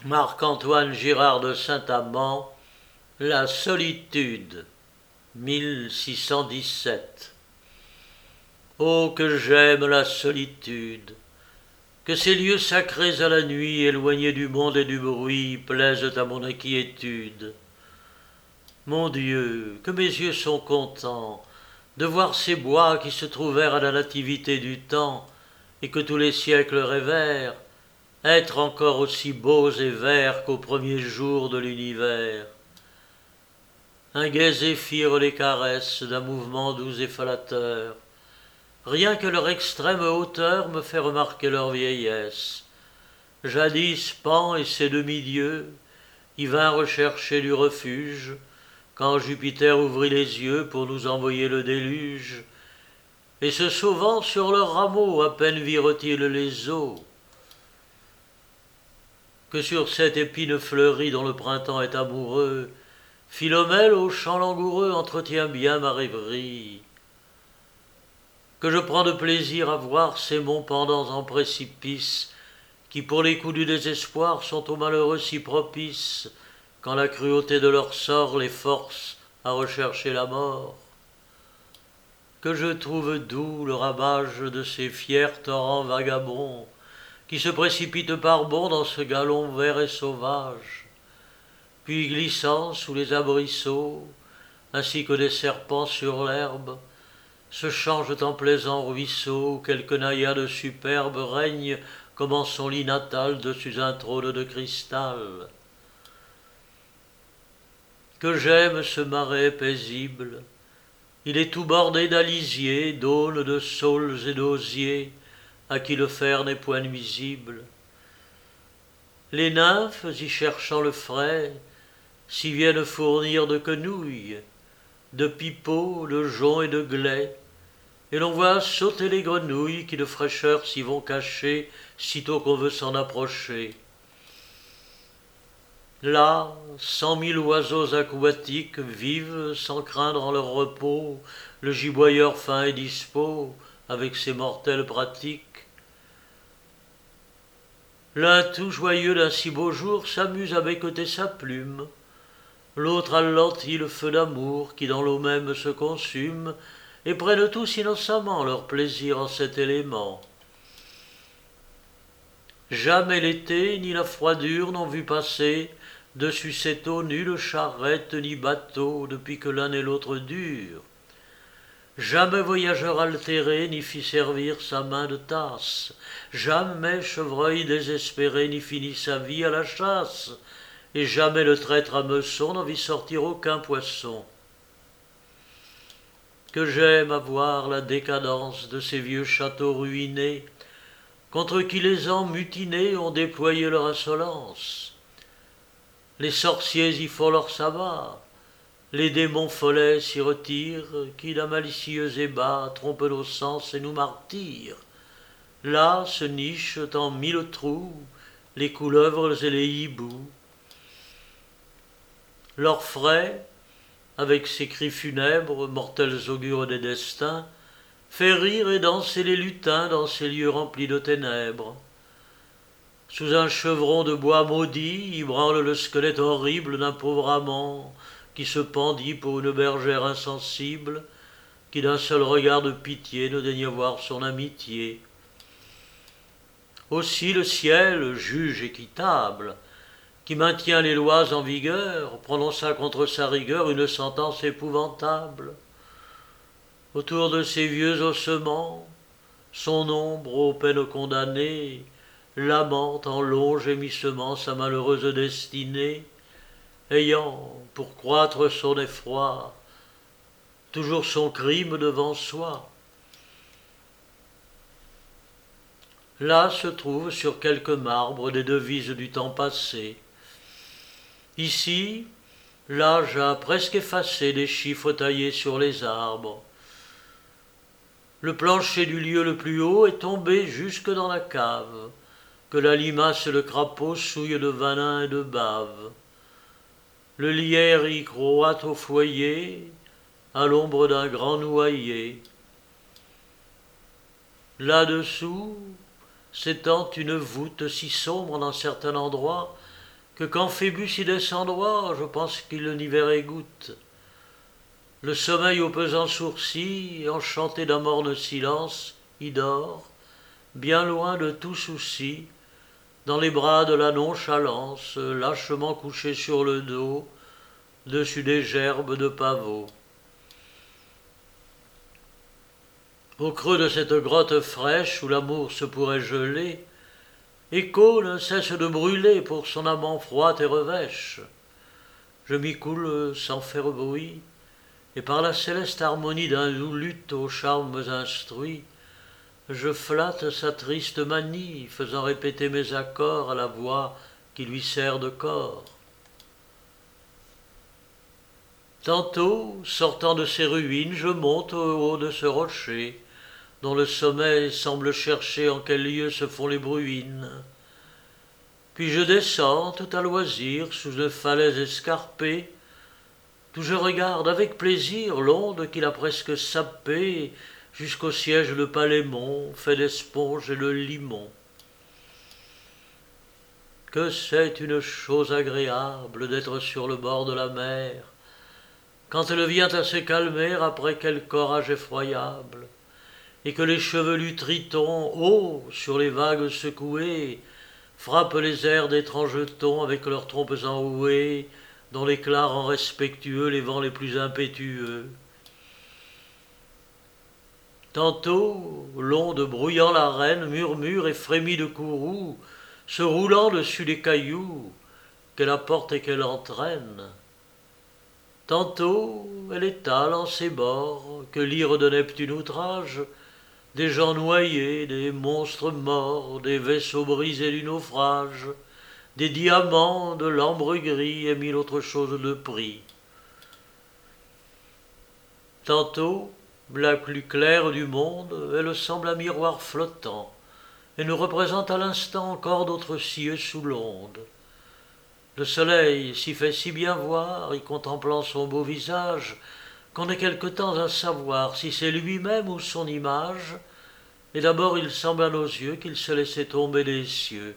Marc-Antoine Girard de Saint-Amand, La solitude, 1617. Oh, que j'aime la solitude, que ces lieux sacrés à la nuit, éloignés du monde et du bruit, plaisent à mon inquiétude. Mon Dieu, que mes yeux sont contents de voir ces bois qui se trouvèrent à la nativité du temps, et que tous les siècles rêvèrent être encore aussi beaux et verts qu'aux premiers jours de l'univers. Un gai zéphyr les caresse d'un mouvement doux et flatteur. Rien que leur extrême hauteur me fait remarquer leur vieillesse. Jadis Pan et ses demi-dieux y vinrent rechercher du refuge, quand Jupiter ouvrit les yeux pour nous envoyer le déluge, et se sauvant sur leurs rameaux, à peine virent-ils les eaux. Que sur cette épine fleurie dont le printemps est amoureux, Philomèle au chant langoureux entretient bien ma rêverie. Que je prends de plaisir à voir ces monts pendants en précipice, qui pour les coups du désespoir sont aux malheureux si propices, quand la cruauté de leur sort les force à rechercher la mort. Que je trouve doux le ramage de ces fiers torrents vagabonds, qui se précipitent par bonds dans ce galon vert et sauvage, puis glissant sous les arbrisseaux, ainsi que des serpents sur l'herbe, se changent en plaisants ruisseaux où quelque naïade superbe règne comme en son lit natal dessus un trône de cristal. Que j'aime ce marais paisible, il est tout bordé d'alisiers, d'aunes, de saules et d'osiers, à qui le fer n'est point nuisible. Les nymphes, y cherchant le frais, s'y viennent fournir de quenouilles, de pipeaux, de joncs et de glais, et l'on voit sauter les grenouilles qui de fraîcheur s'y vont cacher sitôt qu'on veut s'en approcher. Là, 100 000 oiseaux aquatiques vivent sans craindre en leur repos le giboyeur fin et dispos avec ses mortelles pratiques. L'un tout joyeux d'un si beau jour s'amuse à becqueter sa plume, l'autre alentit le feu d'amour qui dans l'eau même se consume, et prennent tous innocemment leur plaisir en cet élément. Jamais l'été ni la froidure n'ont vu passer dessus cette eau nulle charrette ni bateau depuis que l'un et l'autre durent. Jamais voyageur altéré n'y fit servir sa main de tasse, jamais chevreuil désespéré n'y finit sa vie à la chasse, et jamais le traître à meçon n'en vit sortir aucun poisson. Que j'aime à voir la décadence de ces vieux châteaux ruinés, contre qui les ans mutinés ont déployé leur insolence. Les sorciers y font leur sabbat, les démons follets s'y retirent, qui d'un malicieux ébat trompent nos sens et nous martyrent. Là se nichent en 1000 trous les couleuvres et les hiboux. L'orfraie, avec ses cris funèbres, mortels augures des destins, fait rire et danser les lutins dans ces lieux remplis de ténèbres. Sous un chevron de bois maudit, y branle le squelette horrible d'un pauvre amant qui se pendit pour une bergère insensible, qui d'un seul regard de pitié ne daigne voir son amitié. Aussi le ciel, juge équitable, qui maintient les lois en vigueur, prononça contre sa rigueur une sentence épouvantable. Autour de ces vieux ossements, son ombre aux peines condamnées, lamente en longs gémissements sa malheureuse destinée, ayant, pour croître son effroi, toujours son crime devant soi. Là se trouvent sur quelques marbres des devises du temps passé. Ici, l'âge a presque effacé des chiffres taillés sur les arbres. Le plancher du lieu le plus haut est tombé jusque dans la cave, que la limace et le crapaud souillent de venin et de bave. Le lierre y croît au foyer, à l'ombre d'un grand noyer. Là-dessous s'étend une voûte si sombre dans certains endroits que quand Phébus y descendra, je pense qu'il n'y verrait goutte. Le sommeil aux pesants sourcils, enchanté d'un morne silence, y dort, bien loin de tout souci, dans les bras de la nonchalance, lâchement couché sur le dos, dessus des gerbes de pavots. Au creux de cette grotte fraîche où l'amour se pourrait geler, Écho ne cesse de brûler pour son amant froid et revêche. Je m'y coule sans faire bruit, et par la céleste harmonie d'un doux luth aux charmes instruits, je flatte sa triste manie, faisant répéter mes accords à la voix qui lui sert de corps. Tantôt, sortant de ces ruines, je monte au haut de ce rocher, dont le sommeil semble chercher en quel lieu se font les bruines. Puis je descends tout à loisir sous une falaise escarpée, d'où je regarde avec plaisir l'onde qui l'a presque sapée jusqu'au siège de Palémon, fait d'esponge et de limon. Que c'est une chose agréable d'être sur le bord de la mer, quand elle vient à se calmer après quelque orage effroyable, et que les chevelus tritons, hauts sur les vagues secouées, frappent les airs d'étranges tons avec leurs trompes enrouées, dont l'éclat rend respectueux les vents les plus impétueux. Tantôt, l'onde brouillant l'arène murmure et frémit de courroux, se roulant dessus les cailloux qu'elle apporte et qu'elle entraîne. Tantôt, elle étale en ses bords, que l'ire de Neptune outrage, des gens noyés, des monstres morts, des vaisseaux brisés du naufrage, des diamants, de l'ambre gris et mille autres choses de prix. Tantôt, la plus claire du monde, elle semble un miroir flottant, et nous représente à l'instant encore d'autres cieux sous l'onde. Le soleil s'y fait si bien voir, y contemplant son beau visage, qu'on est quelque temps à savoir si c'est lui-même ou son image, et d'abord il semble à nos yeux qu'il se laissait tomber des cieux.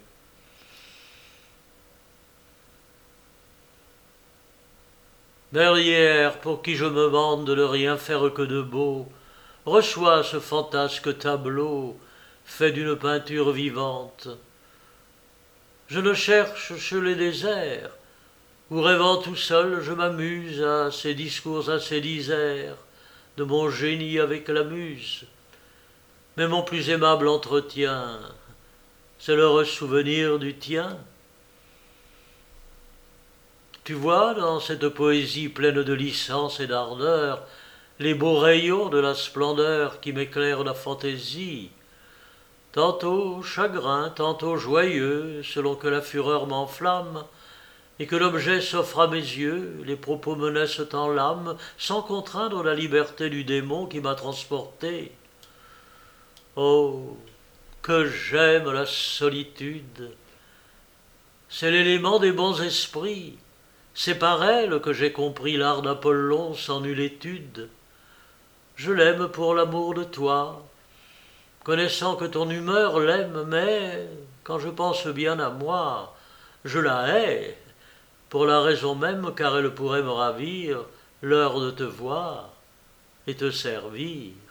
Berlière, pour qui je me vante de ne rien faire que de beau, reçois ce fantasque tableau, fait d'une peinture vivante. Je le cherche chez les déserts, où rêvant tout seul je m'amuse à ces discours assez diserts de mon génie avec la muse. Mais mon plus aimable entretien, c'est l'heureux souvenir du tien. Tu vois, dans cette poésie pleine de licence et d'ardeur, les beaux rayons de la splendeur qui m'éclairent la fantaisie, tantôt chagrin, tantôt joyeux, selon que la fureur m'enflamme, et que l'objet s'offre à mes yeux, les propos me naissent en l'âme, sans contraindre la liberté du démon qui m'a transporté. Oh, que j'aime la solitude! C'est l'élément des bons esprits. C'est par elle que j'ai compris l'art d'Apollon sans nulle étude. Je l'aime pour l'amour de toi, connaissant que ton humeur l'aime, mais quand je pense bien à moi, je la hais, pour la raison même car elle pourrait me ravir l'heure de te voir et te servir.